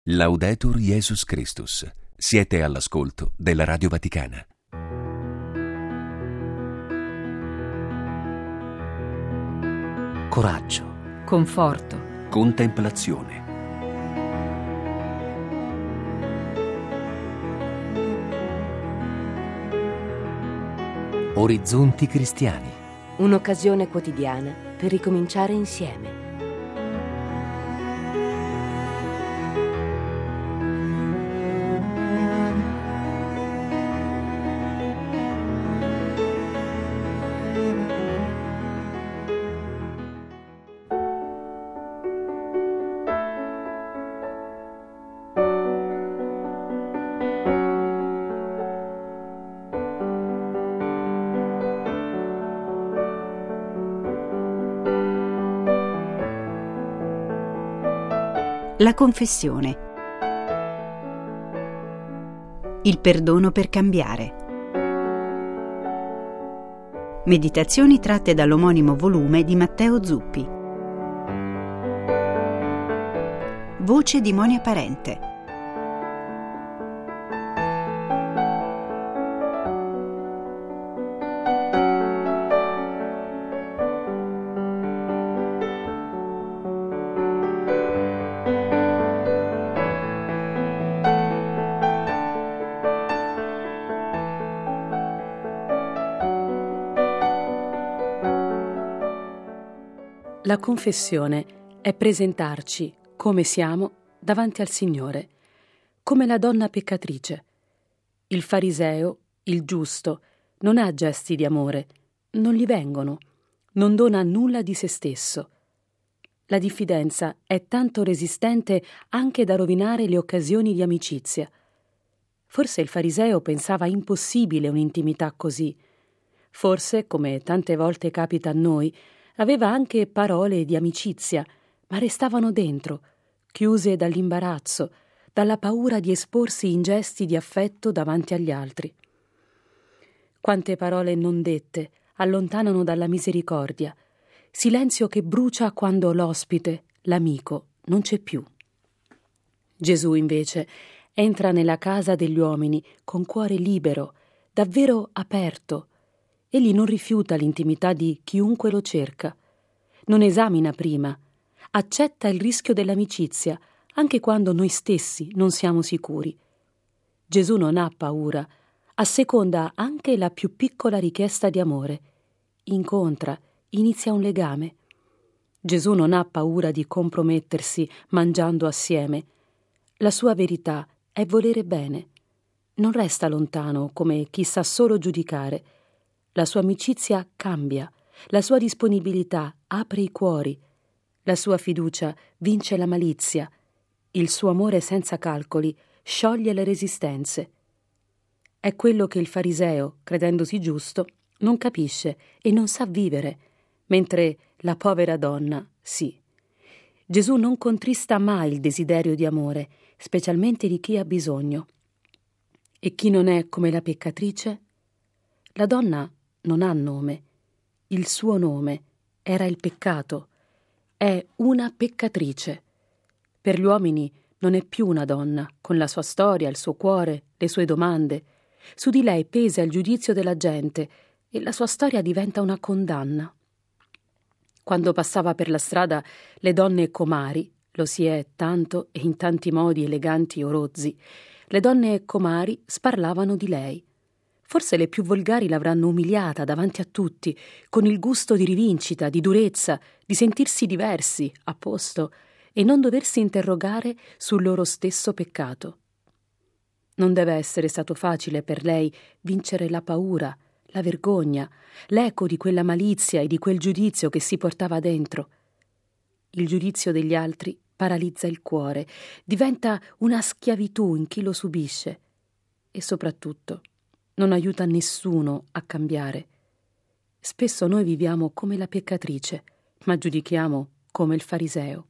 Laudetur Jesus Christus. Siete all'ascolto della Radio Vaticana. Coraggio, conforto, Contemplazione. orizzonti cristiani. Un'occasione quotidiana per ricominciare insieme. la confessione, il perdono per cambiare. Meditazioni tratte dall'omonimo volume di Matteo Zuppi. Voce di Monia Parente. La confessione è presentarci come siamo davanti al Signore, come la donna peccatrice. Il fariseo, il giusto, non ha gesti di amore, non gli vengono, non dona nulla di se stesso. La diffidenza è tanto resistente anche da rovinare le occasioni di amicizia. Forse il fariseo pensava impossibile un'intimità così. Forse, come tante volte capita a noi, aveva anche parole di amicizia, ma restavano dentro, chiuse dall'imbarazzo, dalla paura di esporsi in gesti di affetto davanti agli altri. Quante parole non dette allontanano dalla misericordia, silenzio che brucia quando l'ospite, l'amico, non c'è più. Gesù, invece, entra nella casa degli uomini con cuore libero, davvero aperto. Egli non rifiuta l'intimità di chiunque lo cerca, non esamina prima, accetta il rischio dell'amicizia, anche quando noi stessi non siamo sicuri. Gesù non ha paura, asseconda anche la più piccola richiesta di amore, incontra, inizia un legame. Gesù non ha paura di compromettersi mangiando assieme. La sua verità è volere bene. Non resta lontano come chi sa solo giudicare. La sua amicizia cambia, la sua disponibilità apre i cuori, la sua fiducia vince la malizia, il suo amore senza calcoli scioglie le resistenze. È quello che il fariseo, credendosi giusto, non capisce e non sa vivere, mentre la povera donna sì. Gesù non contrista mai il desiderio di amore, specialmente di chi ha bisogno. E chi non è come la peccatrice? La donna non ha nome. Il suo nome era il peccato. È una peccatrice. Per gli uomini non è più una donna, con la sua storia, il suo cuore, le sue domande. Su di lei pesa il giudizio della gente e la sua storia diventa una condanna. Quando passava per la strada le donne comari, lo si è tanto e in tanti modi eleganti o rozzi, le donne comari sparlavano di lei. Forse le più volgari l'avranno umiliata davanti a tutti, con il gusto di rivincita, di durezza, di sentirsi diversi, a posto, e non doversi interrogare sul loro stesso peccato. Non deve essere stato facile per lei vincere la paura, la vergogna, l'eco di quella malizia e di quel giudizio che si portava dentro. Il giudizio degli altri paralizza il cuore, diventa una schiavitù in chi lo subisce e soprattutto non aiuta nessuno a cambiare. Spesso noi viviamo come la peccatrice, ma giudichiamo come il fariseo.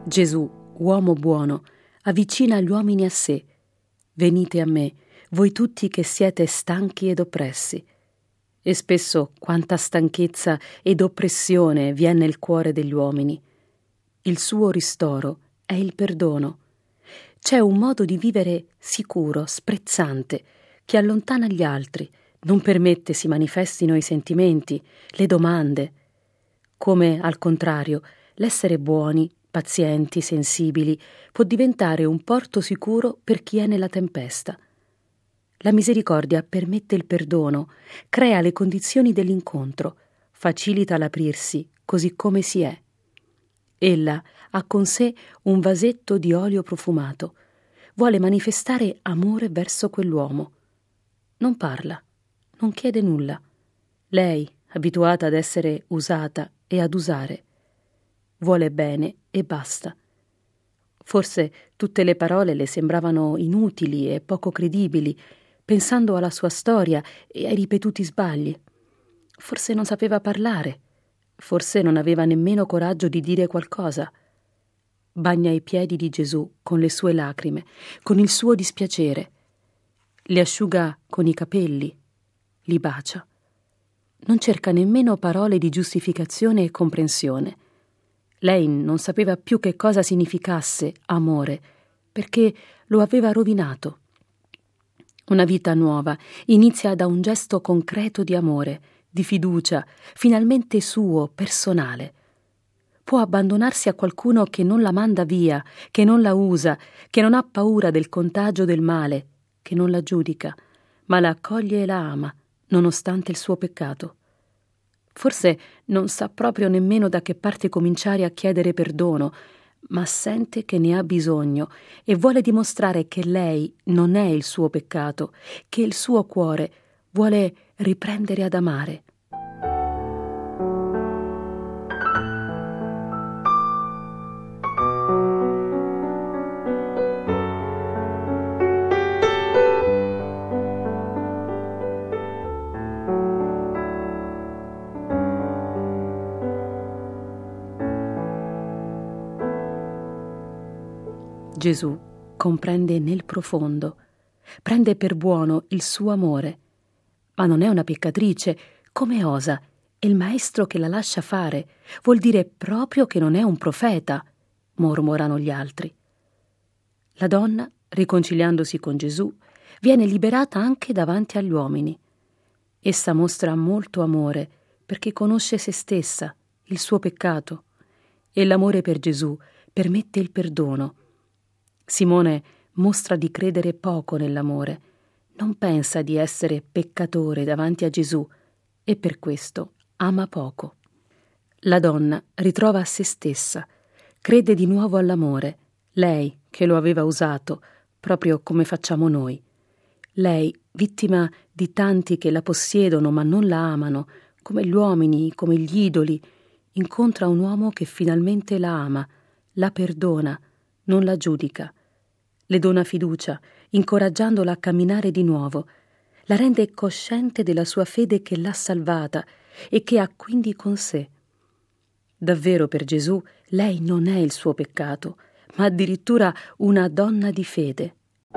Gesù, uomo buono, avvicina gli uomini a sé. Venite a me, voi tutti che siete stanchi ed oppressi. E spesso quanta stanchezza ed oppressione vi è nel cuore degli uomini. Il suo ristoro è il perdono. C'è un modo di vivere sicuro, sprezzante, che allontana gli altri, non permette si manifestino i sentimenti, le domande. Come, al contrario, l'essere buoni, pazienti, sensibili, può diventare un porto sicuro per chi è nella tempesta. La misericordia permette il perdono, crea le condizioni dell'incontro, facilita l'aprirsi così come si è. Ella ha con sé un vasetto di olio profumato, vuole manifestare amore verso quell'uomo. Non parla, non chiede nulla. Lei, abituata ad essere usata e ad usare, vuole bene e basta. Forse tutte le parole le sembravano inutili e poco credibili, pensando alla sua storia e ai ripetuti sbagli. Forse non sapeva parlare, forse non aveva nemmeno coraggio di dire qualcosa. Bagna i piedi di Gesù con le sue lacrime, con il suo dispiacere. Li asciuga con i capelli, li bacia. Non cerca nemmeno parole di giustificazione e comprensione. Lei non sapeva più che cosa significasse amore, perché lo aveva rovinato. Una vita nuova inizia da un gesto concreto di amore, di fiducia, finalmente suo, personale. Può abbandonarsi a qualcuno che non la manda via, che non la usa, che non ha paura del contagio del male, che non la giudica, ma la accoglie e la ama, nonostante il suo peccato. Forse non sa proprio nemmeno da che parte cominciare a chiedere perdono, ma sente che ne ha bisogno e vuole dimostrare che lei non è il suo peccato, che il suo cuore vuole riprendere ad amare. Gesù comprende nel profondo, prende per buono il suo amore, ma non è una peccatrice, come osa, e il maestro che la lascia fare, vuol dire proprio che non è un profeta, mormorano gli altri. La donna, riconciliandosi con Gesù, viene liberata anche davanti agli uomini. Essa mostra molto amore perché conosce se stessa, il suo peccato, e l'amore per Gesù permette il perdono. Simone mostra di credere poco nell'amore, non pensa di essere peccatore davanti a Gesù e per questo ama poco. La donna ritrova se stessa, crede di nuovo all'amore, lei che lo aveva usato, proprio come facciamo noi. Lei, vittima di tanti che la possiedono ma non la amano, come gli uomini, come gli idoli, incontra un uomo che finalmente la ama, la perdona, non la giudica. Le dona fiducia, incoraggiandola a camminare di nuovo. La rende cosciente della sua fede che l'ha salvata e che ha quindi con sé. Davvero per Gesù lei non è il suo peccato, ma addirittura una donna di fede.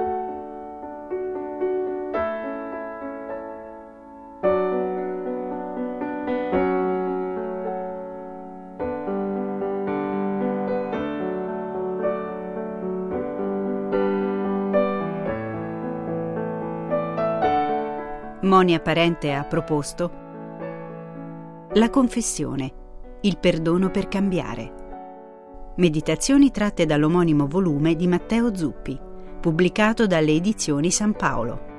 Monia Parente ha proposto La confessione, il perdono per cambiare. Meditazioni tratte dall'omonimo volume di Matteo Zuppi, pubblicato dalle edizioni San Paolo.